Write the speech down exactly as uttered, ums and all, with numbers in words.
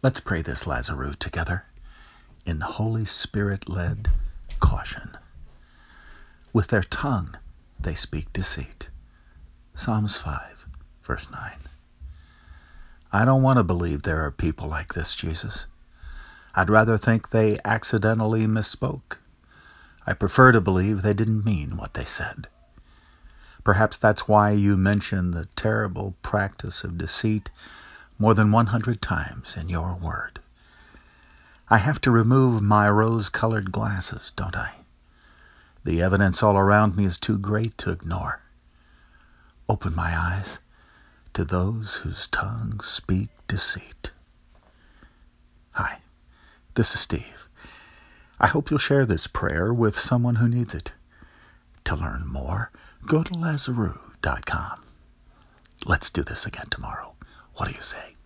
Let's pray this Lazarus together in Holy Spirit-led caution. With their tongue they speak deceit. Psalms five, verse nine. I don't want to believe there are people like this, Jesus. I'd rather think they accidentally misspoke. I prefer to believe they didn't mean what they said. Perhaps that's why you mention the terrible practice of deceit more than one hundred times in your word. I have to remove my rose-colored glasses, don't I? The evidence all around me is too great to ignore. Open my eyes to those whose tongues speak deceit. Hi, this is Steve. I hope you'll share this prayer with someone who needs it. To learn more, go to Lazarus dot com. Let's do this again tomorrow. What do you say?